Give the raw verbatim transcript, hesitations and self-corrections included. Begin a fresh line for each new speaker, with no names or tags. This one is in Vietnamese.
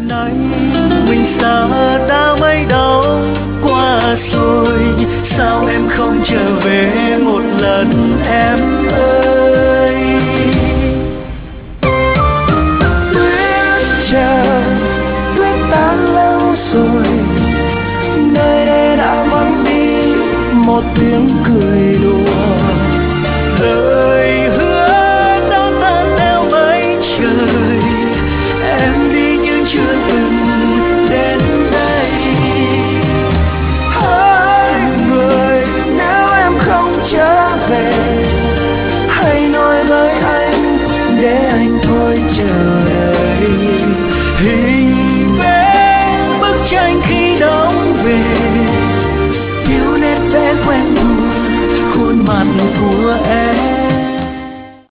nay mình xa đã mấy đông qua rồi, sao em không trở về một lần em ơi. Tuyết chờ tuyết tan lâu rồi, nơi đây đã vắng đi một tiếng cười đùa, lời hứa đã tan theo mấy trời.